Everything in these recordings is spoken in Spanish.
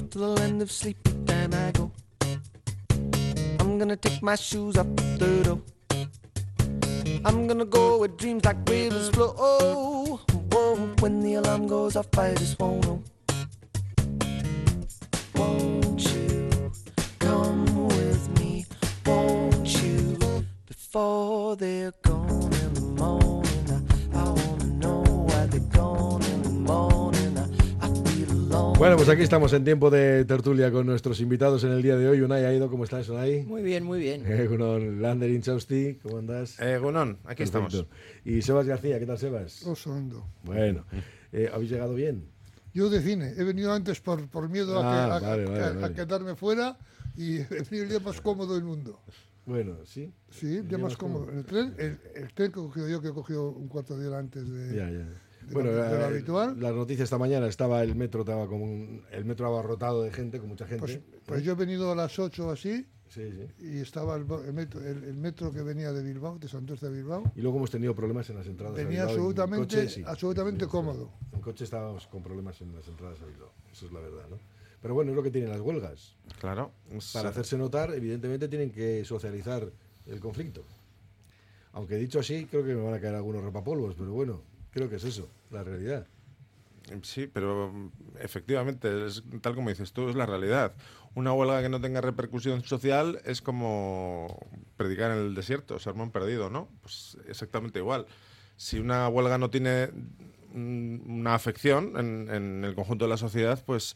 to the land of sleepy time I go. I'm gonna take my shoes off the door. I'm gonna go where dreams like rivers flow. Oh, whoa, when the alarm goes off, I just won't know. Won't you come with me? Won't you? Before they're gone in the morning, I wanna know why they're gone in the morning. I feel alone. Bueno, pues aquí estamos en tiempo de tertulia con nuestros invitados en el día de hoy. Unai Aido, ¿cómo estás, Unai? Muy bien, muy bien. Con Lander Inchausti, ¿cómo andas? Gunón, aquí Perfecto. estamos. Y Sebas García, ¿qué tal, Sebas? Oso hondo. Bueno, ¿habéis llegado bien? Yo de cine, he venido antes por miedo a quedarme fuera y he venido el día más cómodo del mundo. Bueno, ¿sí? Sí, el día más cómodo. El tren que he cogido yo, que he cogido un cuarto de hora antes de, Ya. de Bueno, lo habitual. las noticias esta mañana el metro estaba como el metro abarrotado de gente, con mucha gente. Pues yo he venido a las 8 o así. Sí. Y estaba el metro que venía de Bilbao, de Santos de Bilbao. Y luego hemos tenido problemas en las entradas Venía a Bilbao. absolutamente cómodo. En coche estábamos con problemas en las entradas a Bilbao. Eso es la verdad, ¿no? Pero bueno, es lo que tienen las huelgas. Claro. Para hacerse notar, evidentemente tienen que socializar el conflicto. Aunque dicho así, creo que me van a caer algunos rapapolvos, pero bueno, creo que es eso, la realidad. Sí, pero efectivamente, es, tal como dices tú, es la realidad. Una huelga que no tenga repercusión social es como predicar en el desierto, sermón perdido, ¿no? Pues exactamente igual. Si una huelga no tiene una afección en el conjunto de la sociedad, pues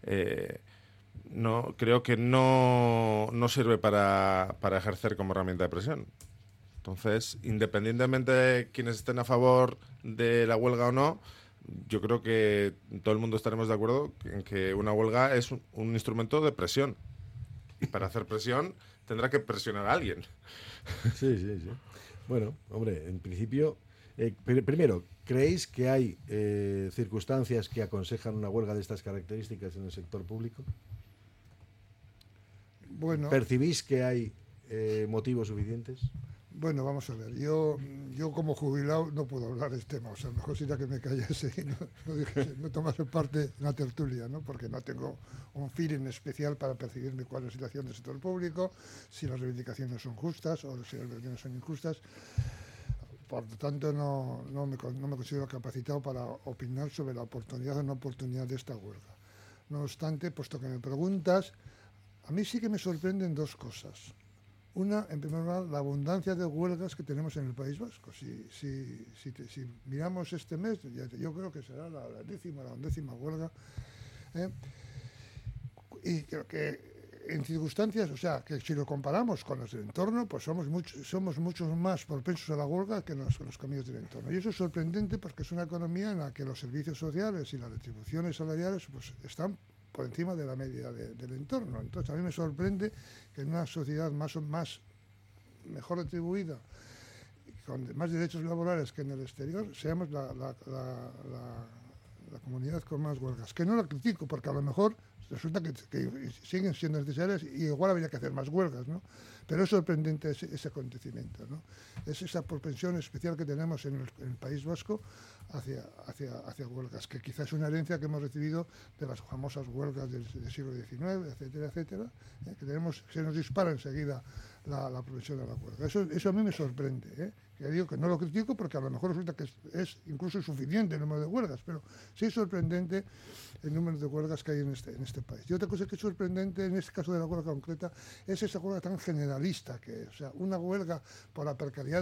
no creo que no sirve para ejercer como herramienta de presión. Entonces, independientemente de quienes estén a favor de la huelga o no, yo creo que todo el mundo estaremos de acuerdo en que una huelga es un instrumento de presión. Y para hacer presión tendrá que presionar a alguien. Sí. Bueno, hombre, en principio, primero, ¿creéis que hay circunstancias que aconsejan una huelga de estas características en el sector público? Bueno. ¿Percibís que hay motivos suficientes? Bueno, vamos a ver, yo como jubilado no puedo hablar de este tema, o sea, mejor sería que me callase y no tomase parte en la tertulia, ¿no? Porque no tengo un feeling especial para percibirme cuál es la situación del sector público, si las reivindicaciones son justas o si las reivindicaciones son injustas. Por lo tanto, no me considero capacitado para opinar sobre la oportunidad o no oportunidad de esta huelga. No obstante, puesto que me preguntas, a mí sí que me sorprenden dos cosas. Una, en primer lugar, la abundancia de huelgas que tenemos en el País Vasco. Si miramos este mes, yo creo que será la 10ª, la 11ª huelga. Y creo que en circunstancias, o sea, que si lo comparamos con los del entorno, pues somos muchos más propensos a la huelga que los caminos del entorno. Y eso es sorprendente porque es una economía en la que los servicios sociales y las retribuciones salariales pues están por encima de la media del entorno. Entonces, a mí me sorprende que en una sociedad mejor retribuida, con más derechos laborales que en el exterior, seamos la comunidad con más huelgas. Que no la critico, porque a lo mejor resulta que siguen siendo necesarias y igual habría que hacer más huelgas, ¿no? Pero es sorprendente ese acontecimiento, ¿no? Es esa propensión especial que tenemos en el País Vasco hacia huelgas, que quizás es una herencia que hemos recibido de las famosas huelgas del siglo XIX, etcétera, que se nos dispara enseguida la propensión a la huelga. Eso a mí me sorprende, que digo que no lo critico porque a lo mejor resulta que es incluso insuficiente el número de huelgas, pero sí es sorprendente el número de huelgas que hay en este país. Y otra cosa que es sorprendente en este caso de la huelga concreta es esa huelga tan generalista que es, o sea, una huelga por la precariedad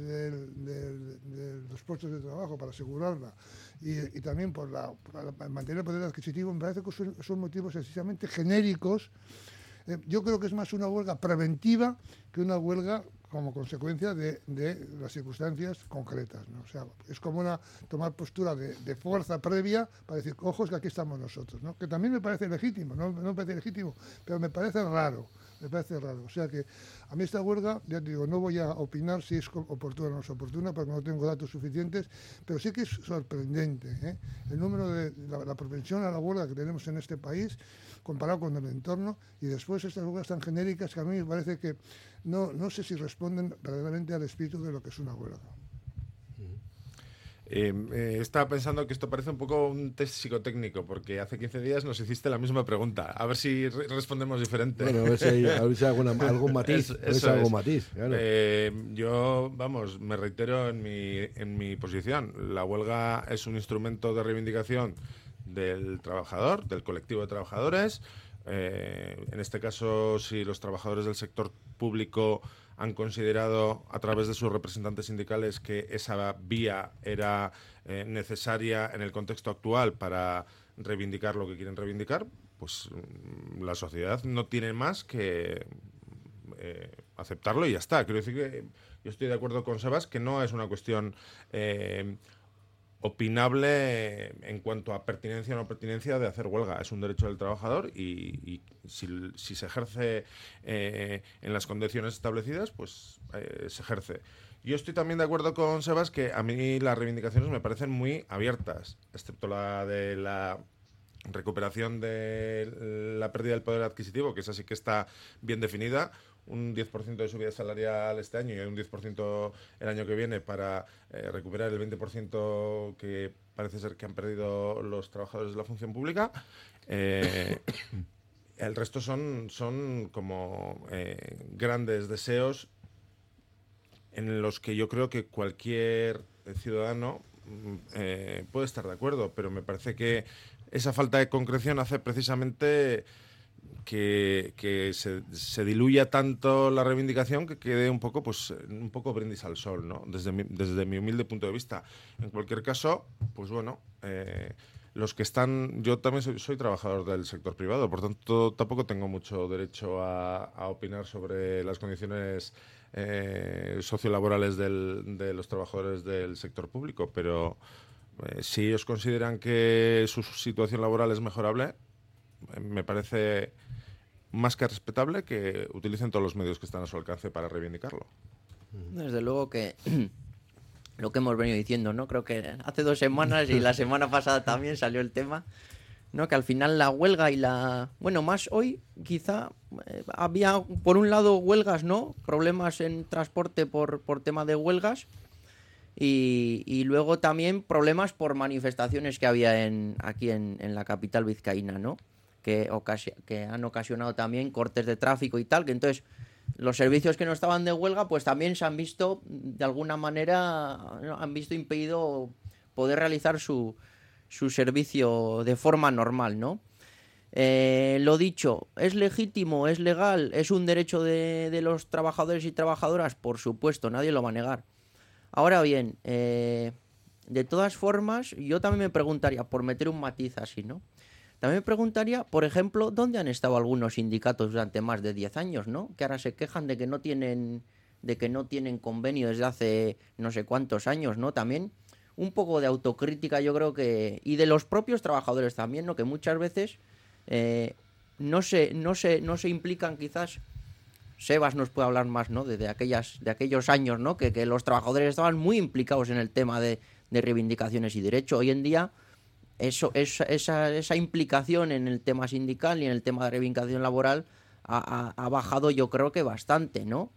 de los puestos de trabajo para asegurarla y también para mantener el poder adquisitivo, me parece que son motivos sencillamente genéricos. Yo creo que es más una huelga preventiva que una huelga como consecuencia de las circunstancias concretas, ¿no? O sea, es como tomar postura de fuerza previa para decir, ojos que aquí estamos nosotros, ¿no? Que también me parece legítimo, no me parece legítimo, pero me parece raro. O sea que a mí esta huelga, ya te digo, no voy a opinar si es oportuna o no es oportuna, porque no tengo datos suficientes, pero sí que es sorprendente, el número de la propensión a la huelga que tenemos en este país comparado con el entorno, y después estas huelgas tan genéricas que a mí me parece que no sé si responden verdaderamente al espíritu de lo que es una huelga. Estaba pensando que esto parece un poco un test psicotécnico, porque hace 15 días nos hiciste la misma pregunta. A ver si respondemos diferente. Bueno, a ver si hay algún matiz. Algún matiz, claro. Yo, vamos, me reitero en mi posición. La huelga es un instrumento de reivindicación del trabajador, del colectivo de trabajadores. En este caso, si los trabajadores del sector público han considerado a través de sus representantes sindicales que esa vía era necesaria en el contexto actual para reivindicar lo que quieren reivindicar, pues la sociedad no tiene más que aceptarlo y ya está. Quiero decir que yo estoy de acuerdo con Sebas que no es una cuestión opinable en cuanto a pertinencia o no pertinencia de hacer huelga. Es un derecho del trabajador y si se ejerce en las condiciones establecidas, pues se ejerce. Yo estoy también de acuerdo con Sebas que a mí las reivindicaciones me parecen muy abiertas, excepto la de la recuperación de la pérdida del poder adquisitivo, que esa sí que está bien definida. Un 10% de subida salarial este año y un 10% el año que viene para recuperar el 20% que parece ser que han perdido los trabajadores de la función pública. El resto son como grandes deseos en los que yo creo que cualquier ciudadano puede estar de acuerdo, pero me parece que esa falta de concreción hace precisamente que se diluya tanto la reivindicación que quede un poco brindis al sol, ¿no? Desde mi humilde punto de vista. En cualquier caso, pues bueno, los que están... Yo también soy trabajador del sector privado, por tanto tampoco tengo mucho derecho a opinar sobre las condiciones sociolaborales de los trabajadores del sector público, pero si ellos consideran que su situación laboral es mejorable, me parece más que respetable que utilicen todos los medios que están a su alcance para reivindicarlo. Desde luego que lo que hemos venido diciendo, ¿no? Creo que hace 2 semanas y la semana pasada también salió el tema, ¿no? Que al final la huelga y bueno, más hoy quizá había por un lado huelgas, ¿no? Problemas en transporte por tema de huelgas y luego también problemas por manifestaciones que había aquí en la capital vizcaína, ¿no? Que han ocasionado también cortes de tráfico y tal, que entonces los servicios que no estaban de huelga pues también se han visto de alguna manera, ¿no? Han visto impedido poder realizar su servicio de forma normal, ¿no? Lo dicho, ¿es legítimo, es legal, es un derecho de los trabajadores y trabajadoras? Por supuesto, nadie lo va a negar. Ahora bien, de todas formas, yo también me preguntaría, por meter un matiz así, ¿no? También me preguntaría, por ejemplo, ¿dónde han estado algunos sindicatos durante más de 10 años, ¿no? Que ahora se quejan de que no tienen convenio desde hace no sé cuántos años, ¿no? También un poco de autocrítica, yo creo que... Y de los propios trabajadores también, ¿no? Que muchas veces no se implican quizás... Sebas nos puede hablar más, ¿no? De aquellos años, ¿no? Que los trabajadores estaban muy implicados en el tema de reivindicaciones y derechos. Hoy en día... Esa implicación en el tema sindical y en el tema de reivindicación laboral ha bajado, yo creo que bastante, ¿no?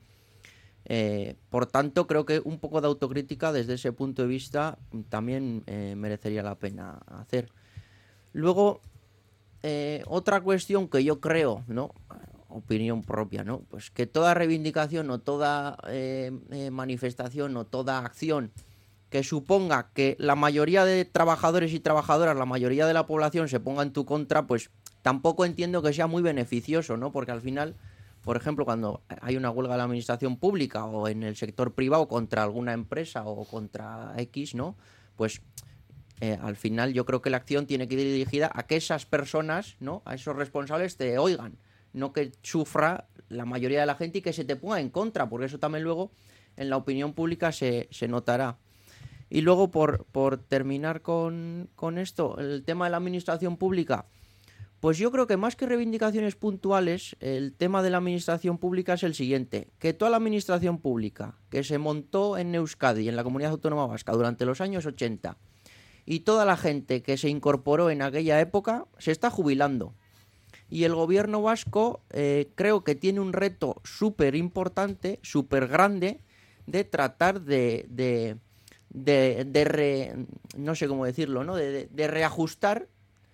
Por tanto, creo que un poco de autocrítica desde ese punto de vista también merecería la pena hacer. Luego, otra cuestión que yo creo, ¿no? Opinión propia, ¿no? Pues que toda reivindicación o toda manifestación o toda acción que suponga que la mayoría de trabajadores y trabajadoras, la mayoría de la población se ponga en tu contra, pues tampoco entiendo que sea muy beneficioso, ¿no? Porque al final, por ejemplo, cuando hay una huelga de la administración pública o en el sector privado contra alguna empresa o contra X, ¿no? Pues al final yo creo que la acción tiene que ir dirigida a que esas personas, ¿no? A esos responsables te oigan, no que sufra la mayoría de la gente y que se te ponga en contra, porque eso también luego en la opinión pública se notará. Y luego, por terminar con esto, el tema de la administración pública, pues yo creo que más que reivindicaciones puntuales, el tema de la administración pública es el siguiente, que toda la administración pública que se montó en Euskadi, en la Comunidad Autónoma Vasca, durante los años 80, y toda la gente que se incorporó en aquella época, se está jubilando. Y el gobierno vasco creo que tiene un reto súper importante, súper grande, de tratar de no sé cómo decirlo, ¿no? De reajustar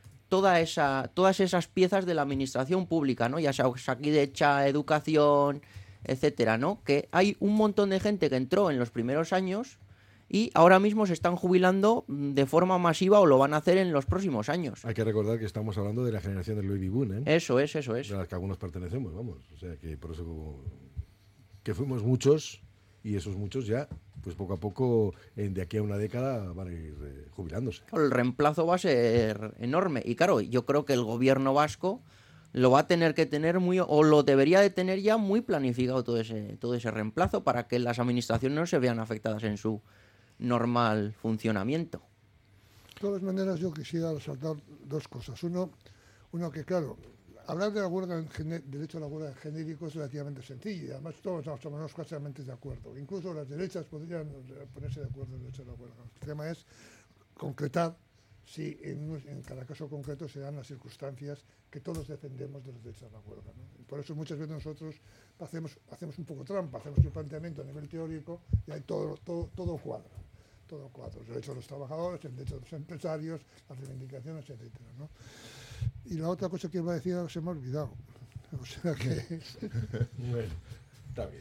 todas esas piezas de la administración pública, ¿no? Ya sea Osakidetza, educación, etcétera, ¿no? Que hay un montón de gente que entró en los primeros años y ahora mismo se están jubilando de forma masiva o lo van a hacer en los próximos años. Hay que recordar que estamos hablando de la generación del baby boom, ¿eh? Eso es. De las que algunos pertenecemos, vamos. O sea, que por eso que fuimos muchos y esos muchos ya, pues poco a poco, de aquí a una década van a ir jubilándose. El reemplazo va a ser enorme. Y claro, yo creo que el gobierno vasco lo va a tener que tener o lo debería de tener ya muy planificado todo ese reemplazo para que las administraciones no se vean afectadas en su normal funcionamiento. De todas maneras, yo quisiera resaltar dos cosas. Uno que, claro, hablar de la huelga derecho a la huelga en genérico es relativamente sencillo y además todos estamos casi de acuerdo. Incluso las derechas podrían ponerse de acuerdo en el derecho a la huelga. El tema es concretar si en cada caso concreto se dan las circunstancias que todos defendemos de los derechos a la huelga, ¿no? Y por eso muchas veces nosotros hacemos un poco trampa, hacemos un planteamiento a nivel teórico y ahí todo cuadra. Todo cuadra. Los derechos de los trabajadores, el derecho de los empresarios, las reivindicaciones, etcétera, ¿no? Y la otra cosa que iba a decir ahora se me ha olvidado. O sea que... Bueno, está bien.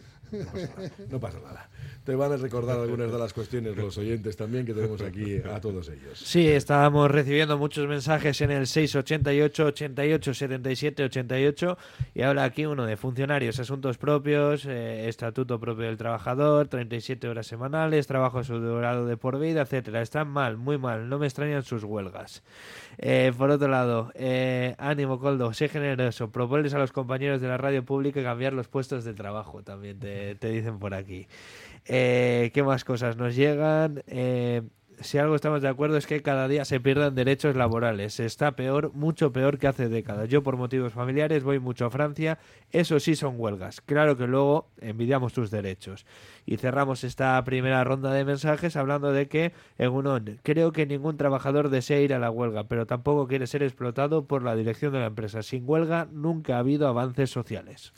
No pasa nada. Te van a recordar algunas de las cuestiones los oyentes también que tenemos aquí a todos ellos. Sí, estábamos recibiendo muchos mensajes en el 688 88 77 88 y ahora aquí uno de funcionarios, asuntos propios, estatuto propio del trabajador, 37 horas semanales, trabajo asegurado de por vida, etcétera. Están mal, muy mal, no me extrañan sus huelgas. Por otro lado, ánimo, Coldo, sé generoso, propones a los compañeros de la radio pública cambiar los puestos de trabajo, también te dicen por aquí. ¿Qué más cosas nos llegan? Si algo estamos de acuerdo es que cada día se pierdan derechos laborales. Está peor, mucho peor que hace décadas. Yo por motivos familiares voy mucho a Francia. Eso sí son huelgas. Claro que luego envidiamos tus derechos. Y cerramos esta primera ronda de mensajes hablando de que, en creo que ningún trabajador desea ir a la huelga, pero tampoco quiere ser explotado por la dirección de la empresa. Sin huelga nunca ha habido avances sociales.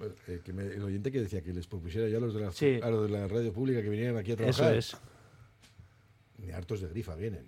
El oyente que decía que les propusiera ya a los de Sí. a los de la radio pública que vinieran aquí a trabajar. Eso es. Ni hartos de grifa vienen.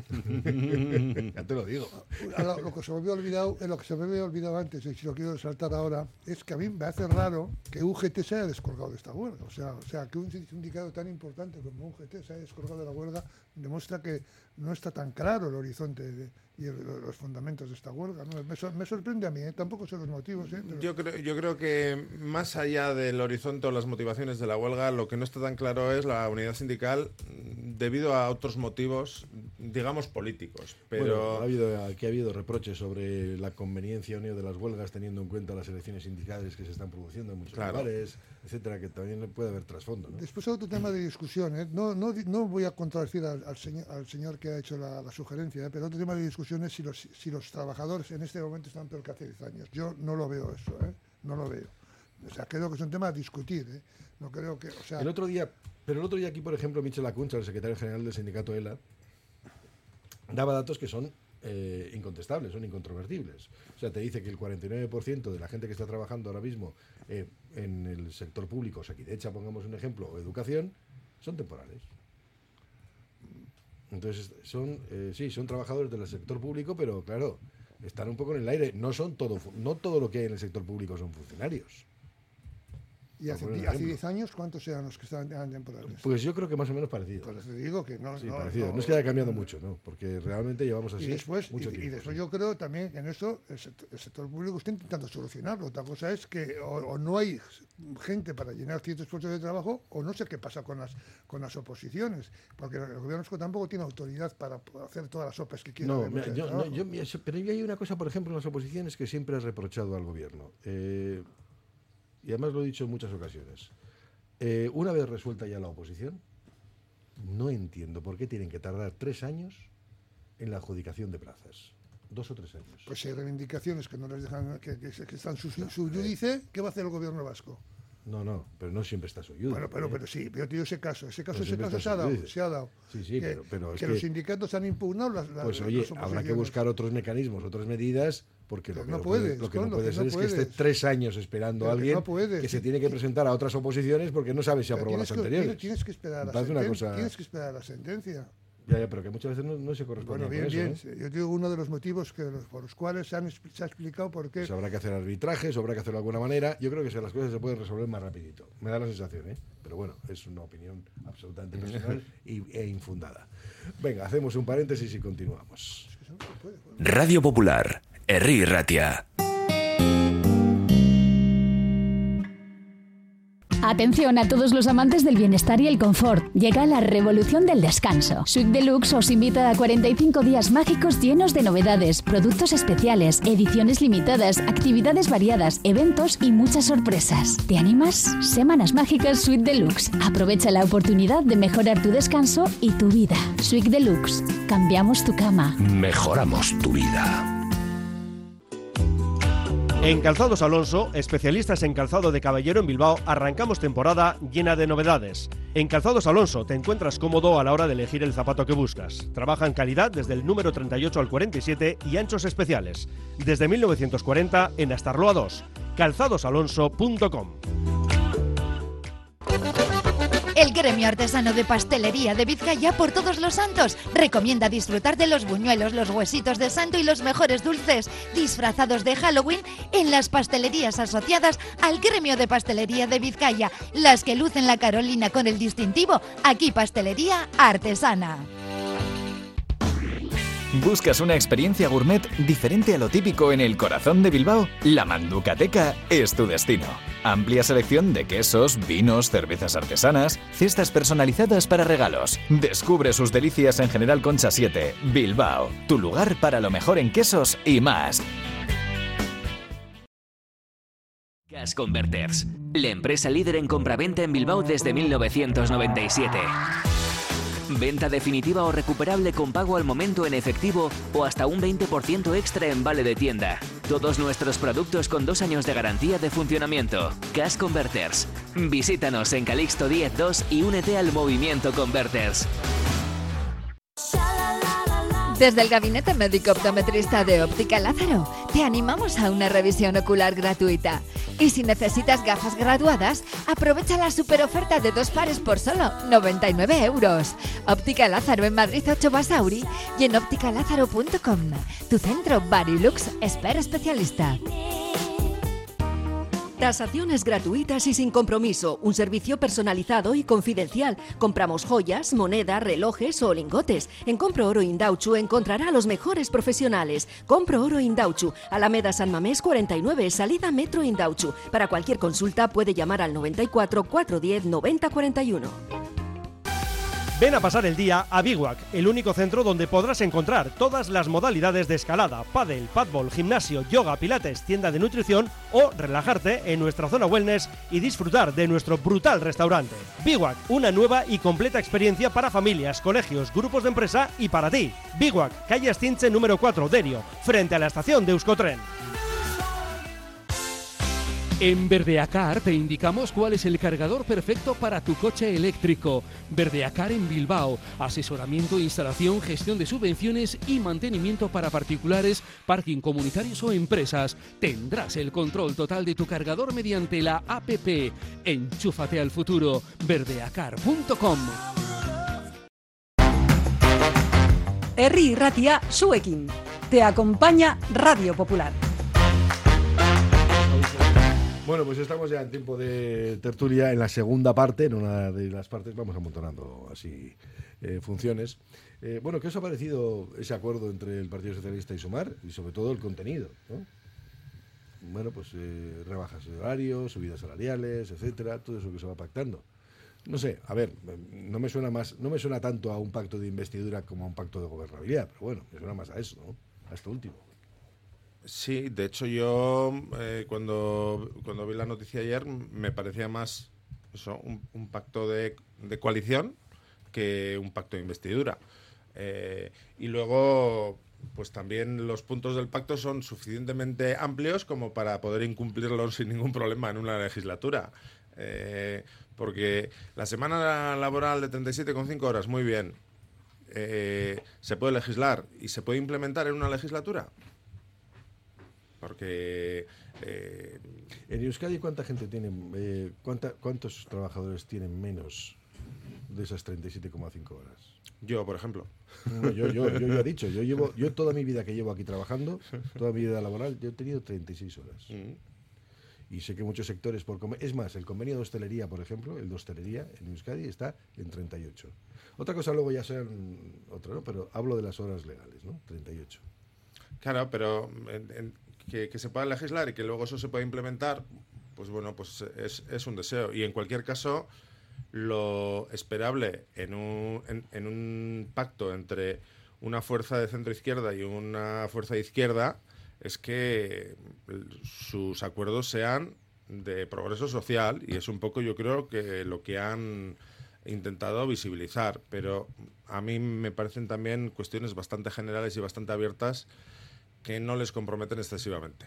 Ya te lo digo. Lo que se me había olvidado, lo que se me había olvidado antes, y si lo quiero resaltar ahora, es que a mí me hace raro que UGT se haya descolgado de esta huelga. O sea, que un sindicato tan importante como UGT se haya descolgado de la huelga demuestra que no está tan claro el horizonte y los fundamentos de esta huelga, ¿no? Me sorprende a mí, tampoco sé los motivos. Pero... Yo creo que más allá del horizonte o las motivaciones de la huelga, lo que no está tan claro es la unidad sindical debido a otros motivos, digamos, políticos. Pero Bueno, aquí ha habido reproches sobre la conveniencia o no de las huelgas teniendo en cuenta las elecciones sindicales que se están produciendo en muchos lugares, etcétera, que también puede haber trasfondo, ¿no? Después otro tema de discusión, no voy a contradecir al señor que ha hecho la sugerencia, pero otro tema de discusión es si los trabajadores en este momento están peor que hace 10 años. Yo no lo veo eso, no lo veo. O sea, creo que es un tema a discutir, No creo que, o sea... El otro día aquí, por ejemplo, Michel Acuncha, el secretario general del sindicato ELA, daba datos que son incontestables, son incontrovertibles. O sea, te dice que el 49% de la gente que está trabajando ahora mismo en el sector público, Osakidetza, pongamos un ejemplo, o educación, son temporales. Entonces, son trabajadores del sector público, pero claro, están un poco en el aire. No todo lo que hay en el sector público son funcionarios. ¿Y hace 10 años cuántos eran los que eran temporales? Pues yo creo que más o menos parecido. Por eso digo que no. Sí, parecido. No es que haya cambiado mucho, ¿no? Porque realmente llevamos así mucho tiempo. Y después yo creo también que en eso el sector público está intentando solucionarlo. Otra cosa es que o no hay gente para llenar ciertos puestos de trabajo o no sé qué pasa con las oposiciones. Porque el gobierno tampoco tiene autoridad para hacer todas las OPEs que quiera. Pero yo hay una cosa, por ejemplo, en las oposiciones que siempre he reprochado al gobierno. Y además lo he dicho en muchas ocasiones. Una vez resuelta ya la oposición, no entiendo por qué tienen que tardar 3 años en la adjudicación de plazas. 2 o 3 años. Pues si hay reivindicaciones que no les dejan, que están subjudice, ¿qué va a hacer el gobierno vasco? No, pero no siempre está Soyuz. Bueno, pero sí, pero tío, ese caso siempre se está ha dado, Soyuz. se ha dado. Sí, pero es que los sindicatos han impugnado las pues oye, las habrá que oposiciones. buscar otros mecanismos, otras medidas, porque lo Pero que no no puedes, lo que no Condo, puede que ser no es que esté puedes. 3 años esperando a Pero que alguien no puedes. que se tiene que presentar a otras oposiciones porque no sabe si Pero aprobó las anteriores. Tienes que esperar a Me la parece una sentencia. cosa- Tienes que esperar a la sentencia. Ya, pero que muchas veces no se corresponde Bueno, con bien, eso. bien. Yo digo uno de los motivos por los cuales se ha explicado por qué. Pues habrá que hacer arbitrajes, habrá que hacerlo de alguna manera. Yo creo que las cosas se pueden resolver más rapidito. Me da la sensación, ¿eh? Pero bueno, es una opinión absolutamente personal e infundada. Venga, hacemos un paréntesis y continuamos. Radio Popular, Herri Ratia. Atención a todos los amantes del bienestar y el confort. Llega la revolución del descanso. Suite Deluxe os invita a 45 días mágicos llenos de novedades, productos especiales, ediciones limitadas, actividades variadas, eventos y muchas sorpresas. ¿Te animas? Semanas mágicas Suite Deluxe. Aprovecha la oportunidad de mejorar tu descanso y tu vida. Suite Deluxe. Cambiamos tu cama. Mejoramos tu vida. En Calzados Alonso, especialistas en calzado de caballero en Bilbao, arrancamos temporada llena de novedades. En Calzados Alonso te encuentras cómodo a la hora de elegir el zapato que buscas. Trabajan calidad desde el número 38 al 47 y anchos especiales. Desde 1940 en Astarloa 2. calzadosalonso.com. El Gremio Artesano de Pastelería de Vizcaya por Todos los Santos recomienda disfrutar de los buñuelos, los huesitos de santo y los mejores dulces disfrazados de Halloween en las pastelerías asociadas al Gremio de Pastelería de Vizcaya, las que lucen la Carolina con el distintivo Aquí Pastelería Artesana. ¿Buscas una experiencia gourmet diferente a lo típico en el corazón de Bilbao? La Manducateca es tu destino. Amplia selección de quesos, vinos, cervezas artesanas, cestas personalizadas para regalos. Descubre sus delicias en General Concha 7, Bilbao. Tu lugar para lo mejor en quesos y más. Cash Converters, la empresa líder en compraventa en Bilbao desde 1997. Venta definitiva o recuperable con pago al momento en efectivo o hasta un 20% extra en vale de tienda. Todos nuestros productos con 2 años de garantía de funcionamiento. Cash Converters. Visítanos en Calixto 10-2 y únete al movimiento Converters. Desde el Gabinete Médico Optometrista de Óptica Lázaro, te animamos a una revisión ocular gratuita. Y si necesitas gafas graduadas, aprovecha la superoferta de 2 pares por solo 99 euros. Óptica Lázaro en Madrid 8 Basauri y en ópticalázaro.com. Tu centro Barilux Expert especialista. Tasaciones gratuitas y sin compromiso. Un servicio personalizado y confidencial. Compramos joyas, moneda, relojes o lingotes. En Compro Oro Indauchu encontrará a los mejores profesionales. Compro Oro Indauchu, Alameda San Mamés 49, salida Metro Indauchu. Para cualquier consulta puede llamar al 94 410 90 41. Ven a pasar el día a Biwak, el único centro donde podrás encontrar todas las modalidades de escalada, pádel, padbol, gimnasio, yoga, pilates, tienda de nutrición o relajarte en nuestra zona wellness y disfrutar de nuestro brutal restaurante. Biwak, una nueva y completa experiencia para familias, colegios, grupos de empresa y para ti. Biwak, calle Astinche número 4, Derio, frente a la estación de Euskotren. En Verdeacar te indicamos cuál es el cargador perfecto para tu coche eléctrico. Verdeacar en Bilbao. Asesoramiento, instalación, gestión de subvenciones y mantenimiento para particulares, parking comunitarios o empresas. Tendrás el control total de tu cargador mediante la APP. Enchúfate al futuro. Verdeacar.com. Herri Ratia Suekin. Te acompaña Radio Popular. Bueno, pues estamos ya en tiempo de tertulia en la segunda parte, en una de las partes vamos amontonando así funciones. Bueno, ¿qué os ha parecido ese acuerdo entre el Partido Socialista y Sumar? Y sobre todo el contenido, ¿no? Bueno, pues rebajas de horarios, subidas salariales, etcétera, todo eso que se va pactando. No sé, a ver, no me suena tanto a un pacto de investidura como a un pacto de gobernabilidad, pero bueno, me suena más a eso, ¿no? A esto último. Sí, de hecho yo cuando vi la noticia ayer me parecía más eso, un pacto de coalición que un pacto de investidura. Y luego, pues también los puntos del pacto son suficientemente amplios como para poder incumplirlos sin ningún problema en una legislatura. Porque la semana laboral de 37,5 horas, muy bien. ¿Se puede legislar y se puede implementar en una legislatura? Porque... En Euskadi, ¿cuánta gente tiene, cuántos trabajadores tienen menos de esas 37,5 horas? Yo, por ejemplo. No, yo ya he dicho, yo toda mi vida que llevo aquí trabajando, toda mi vida laboral, yo he tenido 36 horas. Y sé que muchos sectores, es más, el convenio de hostelería, por ejemplo, el de hostelería en Euskadi está en 38. Otra cosa luego ya sean otra, ¿no? Pero hablo de las horas legales, ¿no? 38. Claro, pero que se pueda legislar y que luego eso se pueda implementar, pues bueno, pues es un deseo. Y en cualquier caso, lo esperable en un pacto entre una fuerza de centro-izquierda y una fuerza de izquierda es que sus acuerdos sean de progreso social, y es un poco, yo creo, que lo que han intentado visibilizar, pero a mí me parecen también cuestiones bastante generales y bastante abiertas que no les comprometen excesivamente.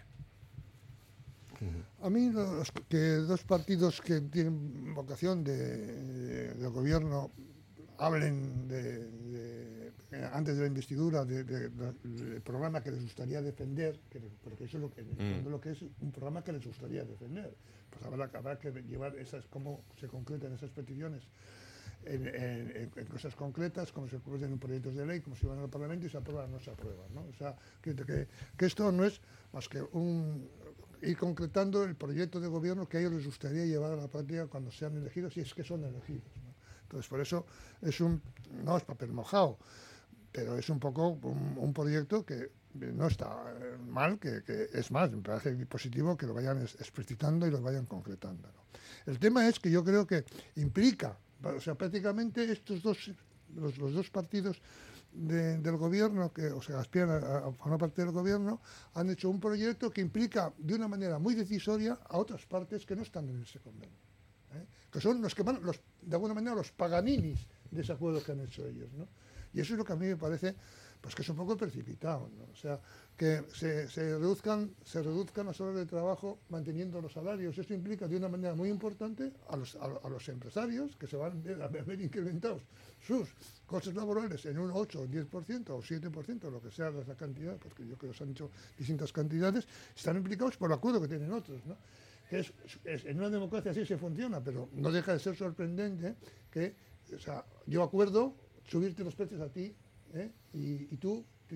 A mí que dos partidos que tienen vocación de gobierno hablen antes de la investidura del programa que les gustaría defender, porque eso es lo que, lo que es un programa que les gustaría defender. Pues habrá que llevar cómo se concretan esas peticiones en cosas concretas, cómo se producen en proyectos de ley, cómo se van al Parlamento y se aprueban o no se aprueban, ¿no? O sea, que esto no es más que ir concretando el proyecto de gobierno que a ellos les gustaría llevar a la práctica cuando sean elegidos, y es que son elegidos, ¿no? Entonces, por eso no es papel mojado, pero es un poco un proyecto que no está mal, que es más, me parece positivo que lo vayan explicitando y lo vayan concretando, ¿no? El tema es que yo creo que implica, o sea, prácticamente los dos partidos del gobierno, que aspiran a formar parte del gobierno, han hecho un proyecto que implica de una manera muy decisoria a otras partes que no están en ese convenio, que son los que van, de alguna manera, los paganinis de ese acuerdo que han hecho ellos, ¿no? Y eso es lo que a mí me parece, pues, que es un poco precipitado, ¿no? O sea, que se reduzcan las horas de trabajo manteniendo los salarios. Eso implica de una manera muy importante a los empresarios, que se van a ver incrementados sus costes laborales en un 8 o 10% o 7%, lo que sea esa cantidad, porque yo creo que se han hecho distintas cantidades, están implicados por el acuerdo que tienen otros, ¿no? Que en una democracia así se funciona, pero no deja de ser sorprendente que, o sea, yo acuerdo subirte los precios a ti, y tú ya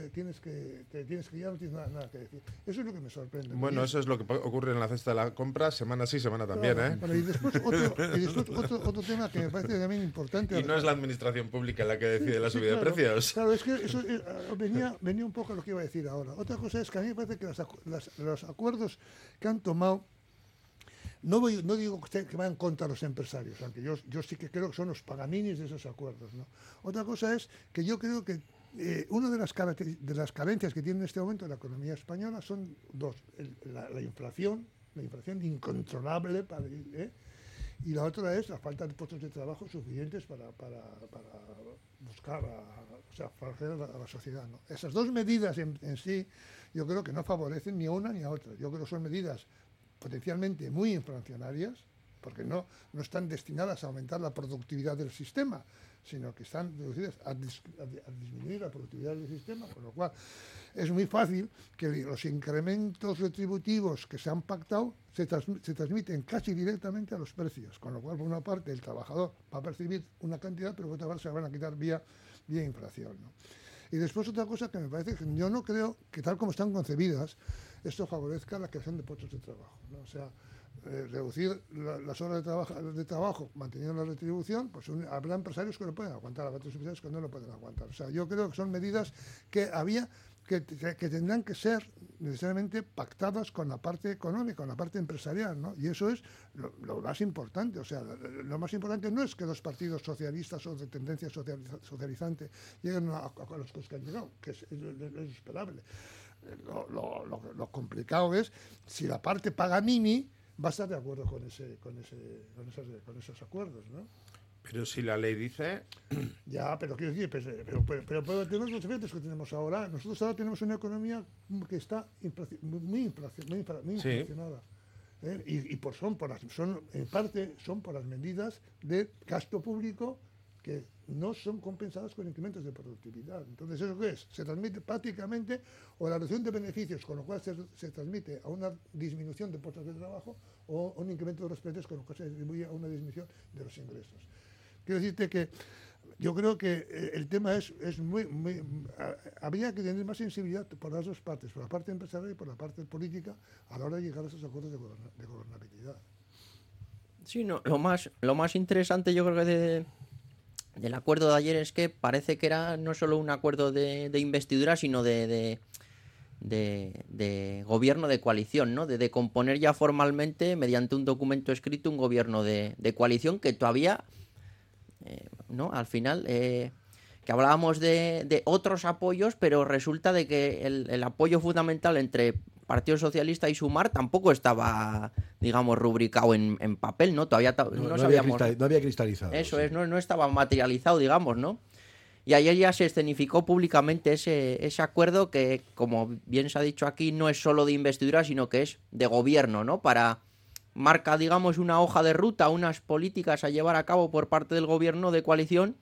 no tienes nada que decir. Eso es lo que me sorprende. Bueno, eso es lo que ocurre en la cesta de la compra, semana sí, semana también, claro, Bueno, y después otro tema que me parece también importante. Y no es la administración pública la que decide la subida de precios. Claro, es que eso venía un poco a lo que iba a decir ahora. Otra cosa es que a mí me parece que los acuerdos que han tomado, no digo que vayan contra los empresarios, aunque yo sí que creo que son los paganinis de esos acuerdos, ¿no? Otra cosa es que yo creo que una de las carencias que tiene en este momento la economía española son dos: la inflación incontrolable, y la otra es la falta de puestos de trabajo suficientes para buscar, favorecer a la sociedad, ¿no? Esas dos medidas en sí, yo creo que no favorecen ni a una ni a otra. Yo creo que son medidas potencialmente muy inflacionarias, porque no están destinadas a aumentar la productividad del sistema, sino que están reducidas a disminuir la productividad del sistema, con lo cual es muy fácil que los incrementos retributivos que se han pactado se transmiten casi directamente a los precios, con lo cual, por una parte, el trabajador va a percibir una cantidad, pero por otra parte se la van a quitar vía inflación, ¿no? Y después otra cosa que me parece que yo no creo que, tal como están concebidas, esto favorezca la creación de puestos de trabajo, ¿no? O sea, reducir las horas de trabajo manteniendo la retribución, pues habrá empresarios que lo pueden aguantar, habrá otros empresarios que no lo pueden aguantar. O sea, yo creo que son medidas que tendrán que ser necesariamente pactadas con la parte económica, con la parte empresarial, ¿no? Y eso es lo más importante. O sea, lo más importante no es que los partidos socialistas o de tendencia socializante lleguen a los que han llegado, que es esperable. Lo complicado es si la parte Paganini va a estar de acuerdo con esos acuerdos, ¿no? Pero si la ley dice... Ya, pero quiero decir, pero tenemos los efectos que tenemos ahora. Nosotros ahora tenemos una economía que está muy inflacionada. En parte son por las medidas de gasto público que no son compensadas con incrementos de productividad. Entonces, ¿eso qué es? Se transmite prácticamente o la reducción de beneficios, con lo cual se transmite a una disminución de puestos de trabajo, o un incremento de los precios, con lo cual se distribuye a una disminución de los ingresos. Quiero decirte que yo creo que el tema es habría que tener más sensibilidad por las dos partes, por la parte empresarial y por la parte política, a la hora de llegar a esos acuerdos de gobernabilidad. Sí, no, lo más interesante yo creo que del acuerdo de ayer es que parece que era no solo un acuerdo de investidura, sino de gobierno de coalición, ¿no? De componer ya formalmente, mediante un documento escrito, un gobierno de coalición que todavía, ¿no? Al final, que hablábamos de otros apoyos, pero resulta de que el apoyo fundamental entre Partido Socialista y Sumar tampoco estaba, digamos, rubricado en papel, ¿no? Todavía no sabíamos. No había cristalizado. Eso es, no estaba materializado, digamos, ¿no? Y ayer ya se escenificó públicamente ese acuerdo que, como bien se ha dicho aquí, no es solo de investidura, sino que es de gobierno, ¿no? Marca, digamos, una hoja de ruta, unas políticas a llevar a cabo por parte del gobierno de coalición.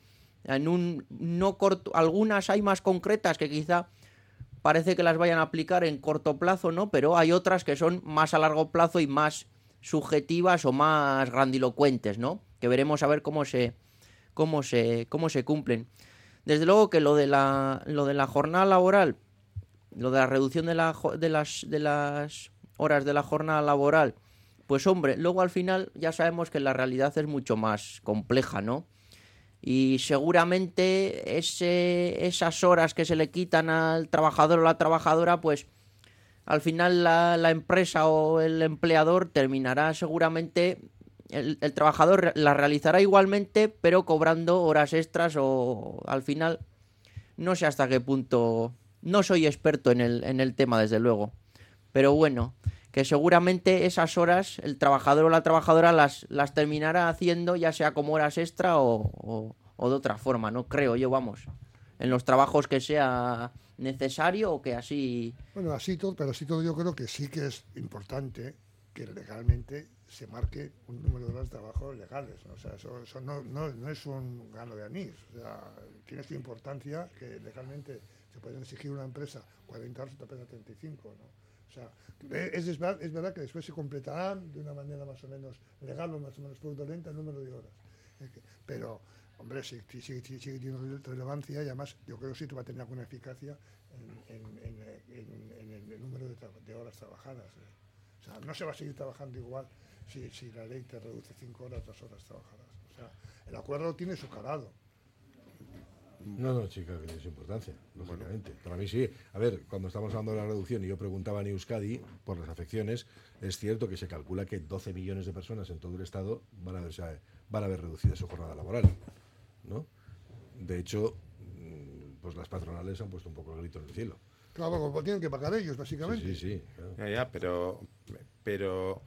Algunas hay más concretas que quizá parece que las vayan a aplicar en corto plazo, ¿no? Pero hay otras que son más a largo plazo y más subjetivas o más grandilocuentes, ¿no? Que veremos a ver cómo se cumplen. Desde luego que lo de la jornada laboral, lo de la reducción de las horas de la jornada laboral, pues hombre, luego al final ya sabemos que la realidad es mucho más compleja, ¿no? Y seguramente esas horas que se le quitan al trabajador o la trabajadora, pues al final la empresa o el empleador terminará seguramente, el trabajador la realizará igualmente, pero cobrando horas extras, o al final no sé hasta qué punto, no soy experto en el tema desde luego, pero bueno, que seguramente esas horas el trabajador o la trabajadora las terminará haciendo, ya sea como horas extra o de otra forma, ¿no? Creo yo, vamos, en los trabajos que sea necesario o que así... Bueno, pero así todo yo creo que sí que es importante que legalmente se marque un número de horas de trabajo legales, ¿no? O sea, eso no es un gano de anís, o sea, tiene su importancia que legalmente se pueden exigir una empresa 40 horas, otra empresa 35, ¿no? O sea, es verdad que después se completarán de una manera más o menos legal o más o menos fraudulenta el número de horas. Pero, hombre, sí tiene relevancia, y además yo creo que sí va a tener alguna eficacia en el número de horas trabajadas. O sea, no se va a seguir trabajando igual si la ley te reduce 5 horas, 2 horas trabajadas. O sea, el acuerdo tiene su calado. No, chica, que tiene su importancia, lógicamente. Para mí sí. A ver, cuando estamos hablando de la reducción y yo preguntaba en Euskadi por las afecciones, es cierto que se calcula que 12 millones de personas en todo el Estado van a ver reducida su jornada laboral, ¿no? De hecho, pues las patronales han puesto un poco el grito en el cielo. Claro, como tienen que pagar ellos, básicamente. Sí. Claro. Pero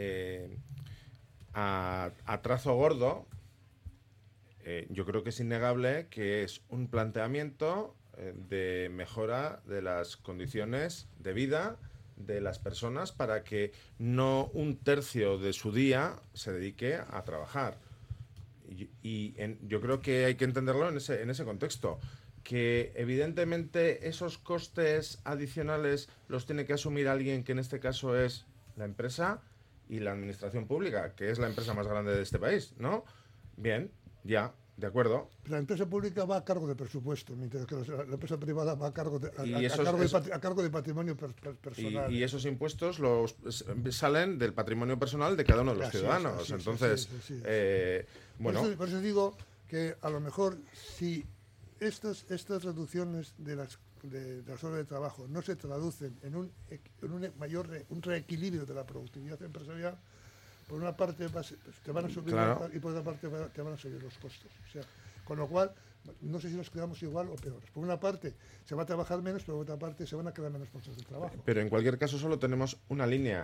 a trazo gordo, yo creo que es innegable que es un planteamiento de mejora de las condiciones de vida de las personas para que no un tercio de su día se dedique a trabajar. Yo creo que hay que entenderlo en ese contexto, que evidentemente esos costes adicionales los tiene que asumir alguien que en este caso es la empresa y la administración pública, que es la empresa más grande de este país, ¿no? Bien, ya, de acuerdo. La empresa pública va a cargo de presupuesto, mientras que la empresa privada va a cargo de patrimonio personal. Y esos impuestos salen del patrimonio personal de cada uno de los ciudadanos. Entonces, bueno... Por eso digo que a lo mejor si estas reducciones de las horas de trabajo no se traducen en un reequilibrio de la productividad empresarial, por una parte te van a subir y por otra parte te van a subir los costos. O sea, con lo cual, no sé si nos quedamos igual o peor. Por una parte se va a trabajar menos, pero por otra parte se van a quedar menos puestos de trabajo. Pero en cualquier caso solo tenemos una línea.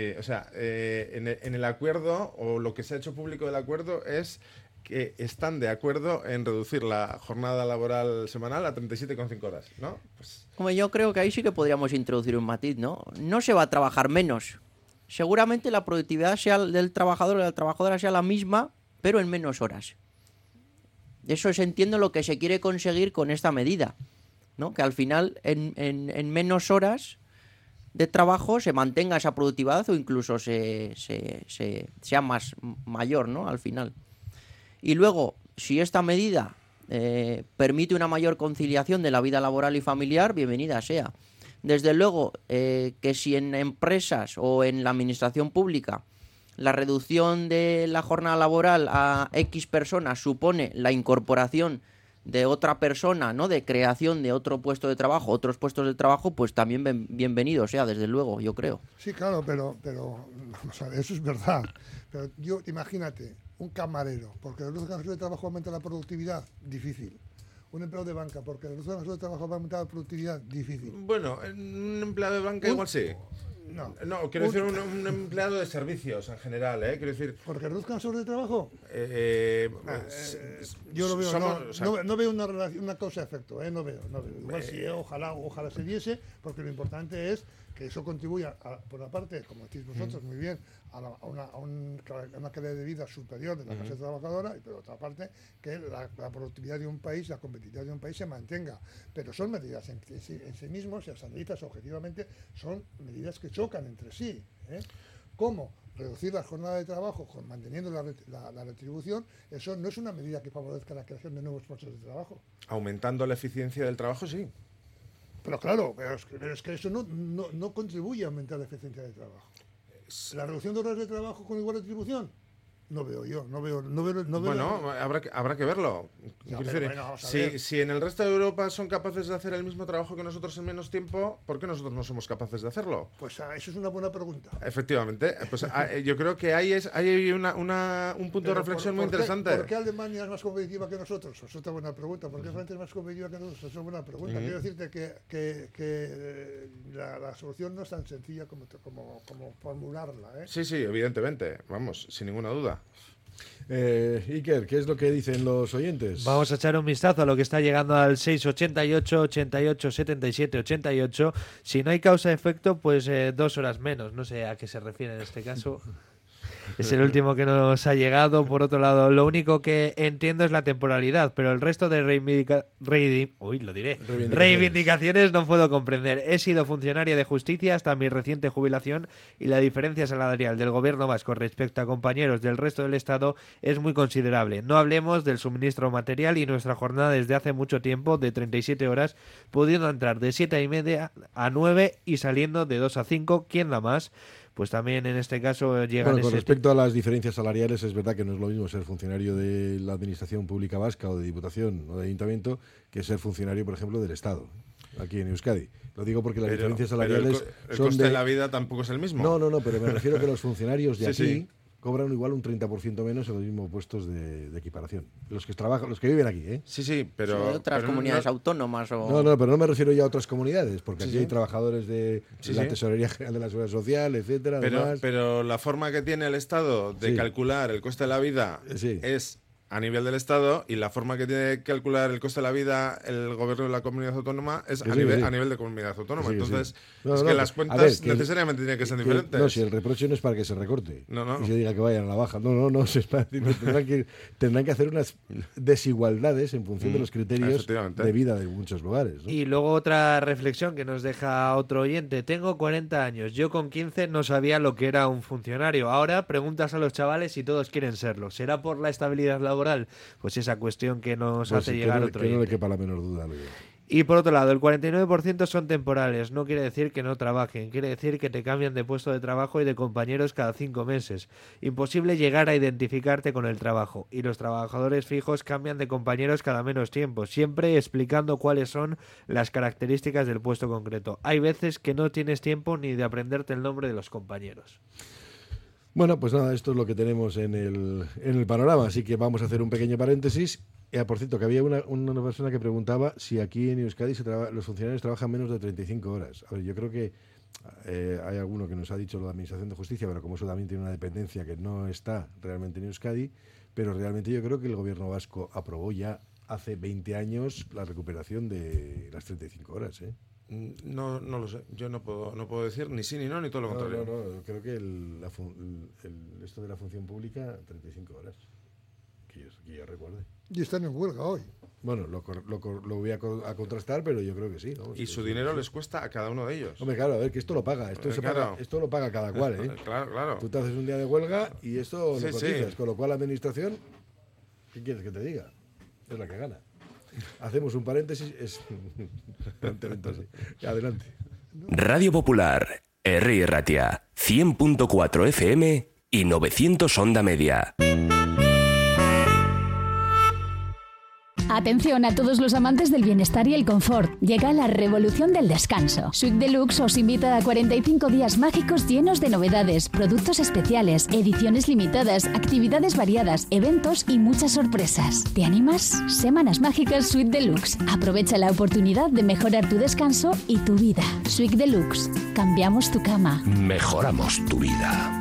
En el acuerdo, o lo que se ha hecho público del acuerdo, es que están de acuerdo en reducir la jornada laboral semanal a 37,5 horas, ¿no? Pues... Como yo creo que ahí sí que podríamos introducir un matiz, ¿no? No se va a trabajar menos, seguramente la productividad sea del trabajador o de la trabajadora sea la misma, pero en menos horas. Eso es, entiendo, lo que se quiere conseguir con esta medida, ¿no? Que al final en menos horas de trabajo se mantenga esa productividad o incluso sea mayor, ¿no? Al final. Y luego, si esta medida permite una mayor conciliación de la vida laboral y familiar, bienvenida sea. Desde luego que si en empresas o en la administración pública la reducción de la jornada laboral a X personas supone la incorporación de otra persona, ¿no? De creación de otro puesto de trabajo, otros puestos de trabajo, pues también bienvenido sea, desde luego, yo creo. Sí, claro, pero o sea, eso es verdad. Pero imagínate, un camarero, porque el reducción de trabajo aumenta la productividad, difícil. Un empleado de banca, porque el reducción de trabajo va a aumentar la productividad, difícil. Bueno, un empleado de banca igual sí. No, quiero decir un empleado de servicios en general, quiero decir... ¿Porque reduzcan las horas de trabajo? Yo lo veo, no veo una relación, una causa-efecto, no veo. Igual sí, ojalá se diese, porque lo importante es que eso contribuya, por una parte, como decís vosotros muy bien, a una calidad de vida superior de la clase trabajadora, y por otra parte, que la productividad de un país, la competitividad de un país se mantenga. Pero son medidas en sí mismos, si las analizas objetivamente, son medidas que chocan entre sí. ¿Cómo? Reducir la jornada de trabajo manteniendo la retribución, eso no es una medida que favorezca la creación de nuevos puestos de trabajo. Aumentando la eficiencia del trabajo, sí. Pero claro, pero es que eso no contribuye a aumentar la eficiencia del trabajo. ¿La reducción de horas de trabajo con igual retribución? No veo yo, no veo. Bueno, habrá que verlo. Si en el resto de Europa son capaces de hacer el mismo trabajo que nosotros en menos tiempo, ¿por qué nosotros no somos capaces de hacerlo? Pues eso es una buena pregunta. Efectivamente. Pues yo creo que hay un punto de reflexión muy interesante. ¿Por qué Alemania es más competitiva que nosotros? Es otra buena pregunta. ¿Por qué Francia es más competitiva que nosotros? Es una buena pregunta. Quiero decirte que la solución no es tan sencilla como formularla. Sí, evidentemente. Vamos, sin ninguna duda. Iker, ¿qué es lo que dicen los oyentes? Vamos a echar un vistazo a lo que está llegando al 688 88 77 88. Si no hay causa-efecto, pues 2 horas menos. No sé a qué se refiere en este caso. Es el último que nos ha llegado. Por otro lado, lo único que entiendo es la temporalidad, pero el resto de reivindicaciones no puedo comprender. He sido funcionaria de justicia hasta mi reciente jubilación y la diferencia salarial del gobierno vasco respecto a compañeros del resto del Estado es muy considerable. No hablemos del suministro material y nuestra jornada desde hace mucho tiempo de 37 horas, pudiendo entrar de 7:30 a 9 y saliendo de 2 a 5. ¿Quién da más? Pues también en este caso llega... Bueno, con respecto a las diferencias salariales, es verdad que no es lo mismo ser funcionario de la Administración Pública Vasca o de Diputación o de Ayuntamiento que ser funcionario, por ejemplo, del Estado, aquí en Euskadi. Lo digo porque las diferencias salariales el coste de la vida tampoco es el mismo. No, pero me refiero a que los funcionarios de aquí... Sí. Cobran igual un 30% menos en los mismos puestos de equiparación. Los que trabajan, los que viven aquí, ¿eh? Sí, pero... ¿De otras comunidades autónomas o...? No, pero no me refiero ya a otras comunidades, porque aquí hay trabajadores de la Tesorería General de la Seguridad Social, etcétera. Pero la forma que tiene el Estado de calcular el coste de la vida es a nivel del Estado, y la forma que tiene que calcular el coste de la vida el gobierno de la comunidad autónoma es a nivel de comunidad autónoma. Entonces, que las cuentas necesariamente tienen que ser diferentes. No, si el reproche no es para que se recorte y se diga que vayan a la baja. No, tendrán que hacer unas desigualdades en función de los criterios de vida de muchos lugares, ¿no? Y luego otra reflexión que nos deja otro oyente. Tengo 40 años. Yo con 15 no sabía lo que era un funcionario. Ahora preguntas a los chavales si todos quieren serlo. ¿Será por la estabilidad laboral? Pues esa cuestión que nos hace llegar otro oyente. Que no le quepa la menor duda. Y por otro lado, el 49% son temporales. No quiere decir que no trabajen, quiere decir que te cambian de puesto de trabajo y de compañeros cada 5 meses. Imposible llegar a identificarte con el trabajo. Y los trabajadores fijos cambian de compañeros cada menos tiempo, siempre explicando cuáles son las características del puesto concreto. Hay veces que no tienes tiempo ni de aprenderte el nombre de los compañeros. Bueno, pues nada, esto es lo que tenemos en el panorama, así que vamos a hacer un pequeño paréntesis. Por cierto, que había una persona que preguntaba si aquí en Euskadi los funcionarios trabajan menos de 35 horas. A ver, yo creo que hay alguno que nos ha dicho lo de Administración de Justicia, pero como eso también tiene una dependencia que no está realmente en Euskadi, pero realmente yo creo que el gobierno vasco aprobó ya hace 20 años la recuperación de las 35 horas, No lo sé. Yo no puedo decir ni sí ni no, ni todo lo contrario. No. Creo que esto de la función pública, 35 horas. Que yo recuerde. Y están en huelga hoy. Bueno, lo voy a contrastar, pero yo creo que sí. Vamos, y su dinero les cuesta a cada uno de ellos. Hombre, claro, a ver, que esto lo paga. Esto lo paga cada cual, ¿eh? Claro. Tú te haces un día de huelga y esto Sí, lo cotizas. sí. Con lo cual la administración, ¿qué quieres que te diga? Es la que gana. Hacemos un paréntesis. Adelante. Radio Popular, Herri Ratia, 100.4 FM y 900 onda media. Atención a todos los amantes del bienestar y el confort. Llega la revolución del descanso. Suite Deluxe os invita a 45 días mágicos llenos de novedades, productos especiales, ediciones limitadas, actividades variadas, eventos y muchas sorpresas. ¿Te animas? Semanas mágicas Suite Deluxe. Aprovecha la oportunidad de mejorar tu descanso y tu vida. Suite Deluxe. Cambiamos tu cama. Mejoramos tu vida.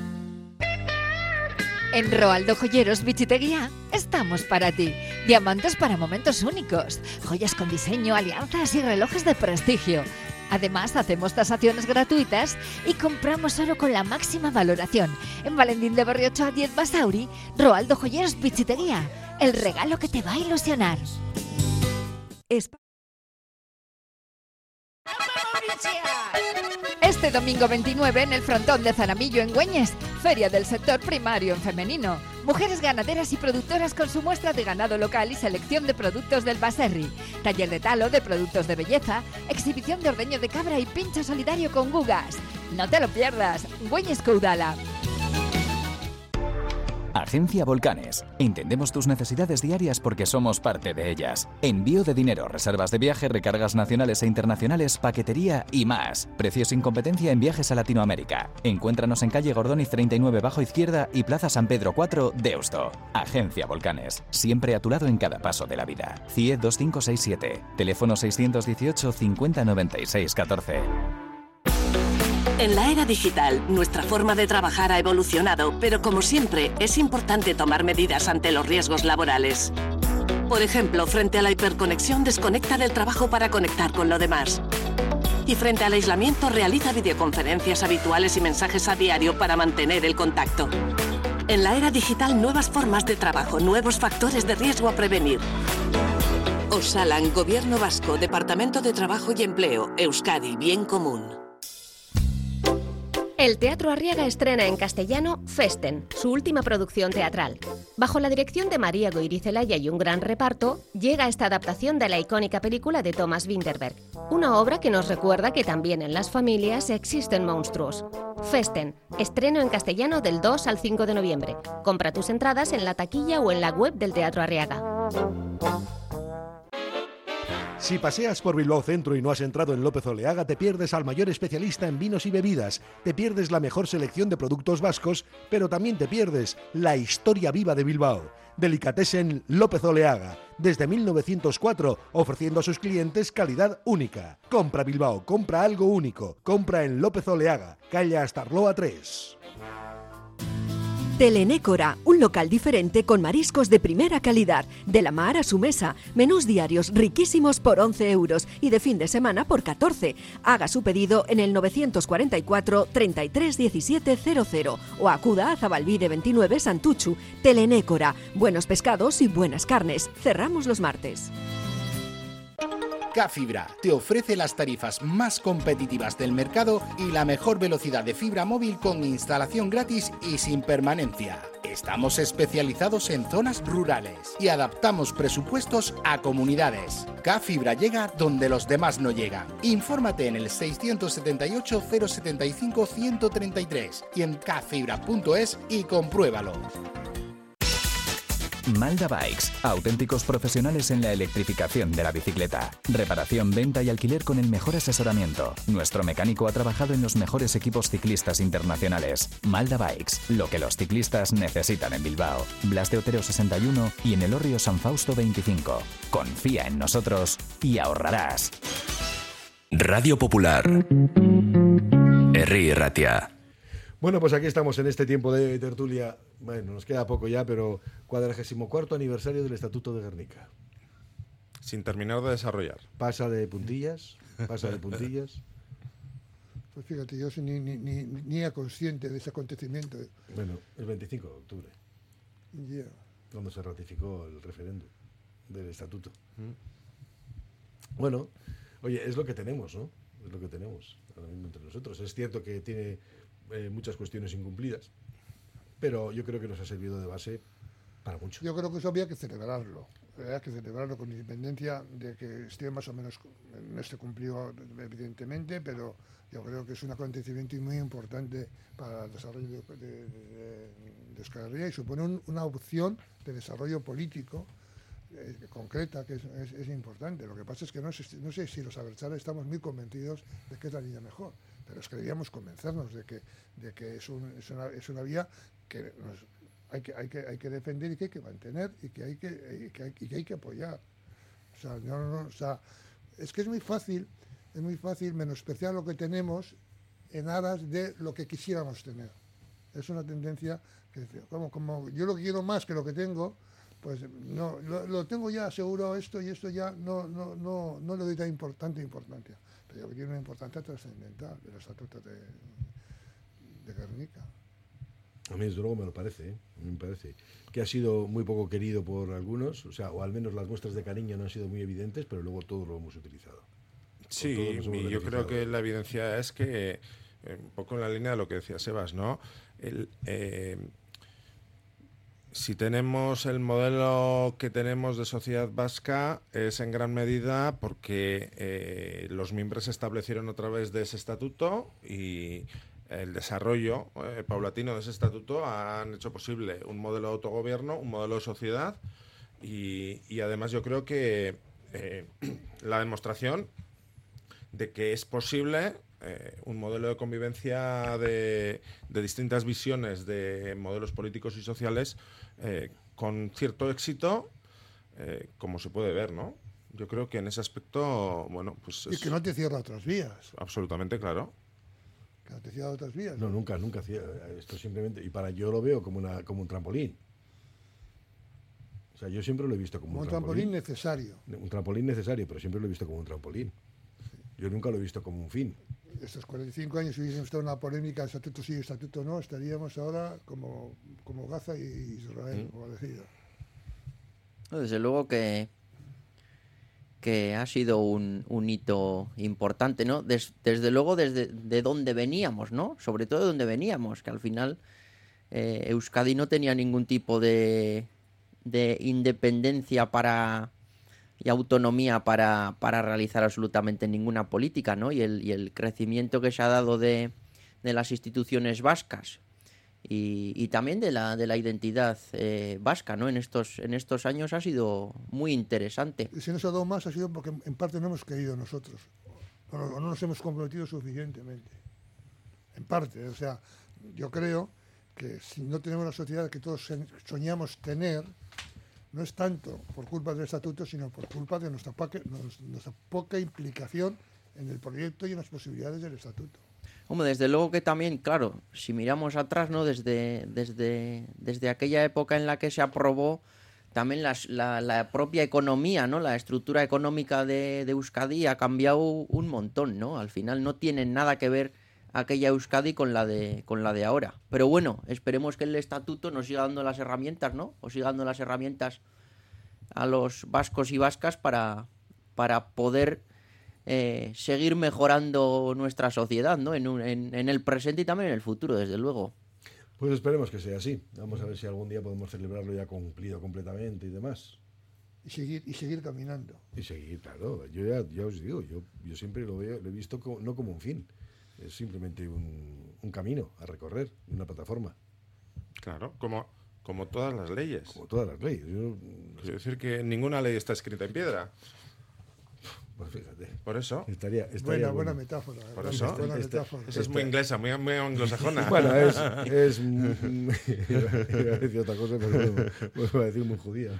En Roaldo Joyeros Bichiteguía estamos para ti. Diamantes para momentos únicos, joyas con diseño, alianzas y relojes de prestigio. Además, hacemos tasaciones gratuitas y compramos oro con la máxima valoración. En Valentín de Berriocho a 10 Basauri, Roaldo Joyeros Bichiteguía. El regalo que te va a ilusionar. Este domingo 29 en el frontón de Zaramillo en Güeñes, Feria del Sector Primario en Femenino. Mujeres ganaderas y productoras con su muestra de ganado local y selección de productos del Baserri. Taller de talo de productos de belleza, exhibición de ordeño de cabra y pincho solidario con gugas. No te lo pierdas, Güeñes Caudala. Agencia Volcanes. Entendemos tus necesidades diarias porque somos parte de ellas. Envío de dinero, reservas de viaje, recargas nacionales e internacionales, paquetería y más. Precio sin competencia en viajes a Latinoamérica. Encuéntranos en calle Gordóniz 39 bajo izquierda y Plaza San Pedro 4, Deusto. Agencia Volcanes. Siempre a tu lado en cada paso de la vida. CIE 2567. Teléfono 618 50 96 14. En la era digital, nuestra forma de trabajar ha evolucionado, pero como siempre, es importante tomar medidas ante los riesgos laborales. Por ejemplo, frente a la hiperconexión, desconecta del trabajo para conectar con lo demás. Y frente al aislamiento, realiza videoconferencias habituales y mensajes a diario para mantener el contacto. En la era digital, nuevas formas de trabajo, nuevos factores de riesgo a prevenir. Osalan, Gobierno Vasco, Departamento de Trabajo y Empleo, Euskadi, Bien Común. El Teatro Arriaga estrena en castellano Festen, su última producción teatral. Bajo la dirección de María Goirizelaya y un gran reparto, llega esta adaptación de la icónica película de Thomas Vinterberg, una obra que nos recuerda que también en las familias existen monstruos. Festen, estreno en castellano del 2 al 5 de noviembre. Compra tus entradas en la taquilla o en la web del Teatro Arriaga. Si paseas por Bilbao Centro y no has entrado en López Oleaga, te pierdes al mayor especialista en vinos y bebidas, te pierdes la mejor selección de productos vascos, pero también te pierdes la historia viva de Bilbao. Delicatessen López Oleaga, desde 1904, ofreciendo a sus clientes calidad única. Compra Bilbao, compra algo único, compra en López Oleaga, calle Astarloa 3. Telenécora, un local diferente con mariscos de primera calidad, de la mar a su mesa, menús diarios riquísimos por 11 euros y de fin de semana por 14. Haga su pedido en el 944 33 17 00 o acuda a Zabalbide 29 Santuchu. Telenécora, buenos pescados y buenas carnes. Cerramos los martes. K-Fibra te ofrece las tarifas más competitivas del mercado y la mejor velocidad de fibra móvil con instalación gratis y sin permanencia. Estamos especializados en zonas rurales y adaptamos presupuestos a comunidades. K-Fibra llega donde los demás no llegan. Infórmate en el 678 075 133 y en kfibra.es y compruébalo. Malda Bikes, auténticos profesionales en la electrificación de la bicicleta. Reparación, venta y alquiler con el mejor asesoramiento. Nuestro mecánico ha trabajado en los mejores equipos ciclistas internacionales. Malda Bikes, lo que los ciclistas necesitan en Bilbao. Blas de Otero 61 y en Elorrio San Fausto 25. Confía en nosotros y ahorrarás. Radio Popular. Herri Ratia. Bueno, pues aquí estamos en este tiempo de tertulia. Bueno, nos queda poco ya, pero 44º aniversario del Estatuto de Gernika. Sin terminar de desarrollar. Pasa de puntillas. pasa de puntillas. Pues fíjate, yo ni era consciente de ese acontecimiento. Bueno, el 25 de octubre, Yeah. cuando se ratificó el referéndum del estatuto. Bueno, oye, es lo que tenemos, ¿no? Es lo que tenemos ahora mismo entre nosotros. Es cierto que tiene muchas cuestiones incumplidas, pero yo creo que nos ha servido de base para mucho. Yo creo que eso había que celebrarlo. Había que celebrarlo con independencia de que esté más o menos no esté cumplido, evidentemente, pero yo creo que es un acontecimiento muy importante para el desarrollo de Euskal Herria y supone una opción de desarrollo político concreta que es importante. Lo que pasa es que no sé si los abertzales estamos muy convencidos de que es la línea mejor, pero es que debíamos convencernos de que es una vía que hay que defender y que hay que mantener y que hay que apoyar. O sea, o sea, es que es muy fácil menospreciar lo que tenemos en aras de lo que quisiéramos tener. Es una tendencia que como yo lo quiero más que lo que tengo, pues no lo tengo ya asegurado esto y esto ya no le doy tan tanta importancia. Pero yo tiene una importancia trascendental del Estatuto de Gernika. A mí, desde luego, me lo parece, ¿eh? A mí me parece que ha sido muy poco querido por algunos, o al menos las muestras de cariño no han sido muy evidentes, pero luego todos lo hemos utilizado. Sí, y yo creo que la evidencia es que, un poco en la línea de lo que decía Sebas, ¿no? Si tenemos el modelo que tenemos de sociedad vasca es en gran medida porque los miembros se establecieron a través de ese estatuto y el desarrollo paulatino de ese estatuto han hecho posible un modelo de autogobierno, un modelo de sociedad y además yo creo que la demostración de que es posible un modelo de convivencia de distintas visiones de modelos políticos y sociales con cierto éxito, como se puede ver, ¿no? Yo creo que en ese aspecto, bueno, pues... Y que no te cierra otras vías. Absolutamente, claro. Que no te cierra otras vías. No, nunca cierra. Esto simplemente... Y yo lo veo como un trampolín. O sea, yo siempre lo he visto como un trampolín necesario. Un trampolín necesario, pero siempre lo he visto como un trampolín. Yo nunca lo he visto como un fin. Estos 45 años, si hubiésemos estado en una polémica, estatuto sí, estatuto no, estaríamos ahora como Gaza y Israel, como decía. Desde luego que ha sido un hito importante, ¿no? Desde luego de dónde veníamos, ¿no? Sobre todo de dónde veníamos, que al final Euskadi no tenía ningún tipo de independencia y autonomía para realizar absolutamente ninguna política, ¿no? Y el crecimiento que se ha dado de las instituciones vascas y también de la identidad vasca, ¿no? En estos años ha sido muy interesante. Y si nos ha dado más ha sido porque en parte no hemos querido nosotros, o no nos hemos comprometido suficientemente. En parte, o sea, yo creo que si no tenemos la sociedad que todos soñamos tener, no es tanto por culpa del estatuto, sino por culpa de nuestra poca implicación en el proyecto y en las posibilidades del estatuto. Hombre, desde luego que también, claro, si miramos atrás, ¿no? Desde aquella época en la que se aprobó también la propia economía, ¿no? La estructura económica de Euskadi ha cambiado un montón, ¿no? Al final no tiene nada que ver aquella Euskadi con la de ahora. Pero bueno, esperemos que el estatuto nos siga dando las herramientas, ¿no? O siga dando las herramientas a los vascos y vascas para poder seguir mejorando nuestra sociedad, ¿no? En el presente y también en el futuro, desde luego. Pues esperemos que sea así. Vamos a ver si algún día podemos celebrarlo ya cumplido completamente y demás. Y seguir caminando. Y seguir, claro. Yo ya os digo, yo siempre lo he visto no como un fin. Es simplemente un camino a recorrer, una plataforma. Claro, como todas las leyes. Como todas las leyes. Quiero decir que ninguna ley está escrita en piedra. Pues fíjate. Por eso. Estaría buena metáfora. Por eso. Buena metáfora. Esa es muy inglesa, muy anglosajona. Bueno, es iba a decir otra cosa, pero voy a decir muy judía.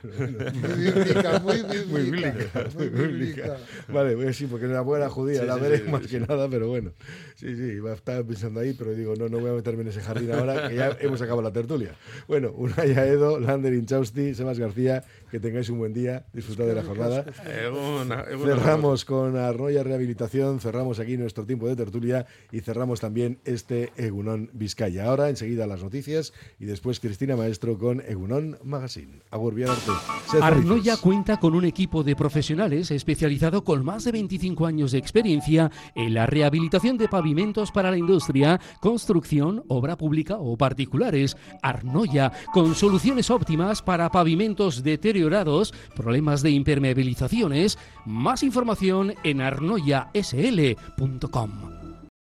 Muy bíblica. Vale, pues sí, porque la buena judía, la veré más que nada, pero bueno. Sí, estaba pensando ahí, pero digo, no voy a meterme en ese jardín ahora, que ya hemos acabado la tertulia. Bueno, Unai Aedo, Lander Inchausti, Sebas García, que tengáis un buen día, disfrutad de la jornada. Cerramos cerramos con Arnoia Rehabilitación, cerramos aquí nuestro tiempo de tertulia y cerramos también este Egunon Vizcaya. Ahora enseguida las noticias y después Cristina Maestro con Egunon Magazine. Agur bien arte. Arnoia cuenta con un equipo de profesionales especializado con más de 25 años de experiencia en la rehabilitación de pavimentos para la industria, construcción, obra pública o particulares. Arnoia, con soluciones óptimas para pavimentos deteriorados, problemas de impermeabilizaciones. Más información en arnoiasl.com.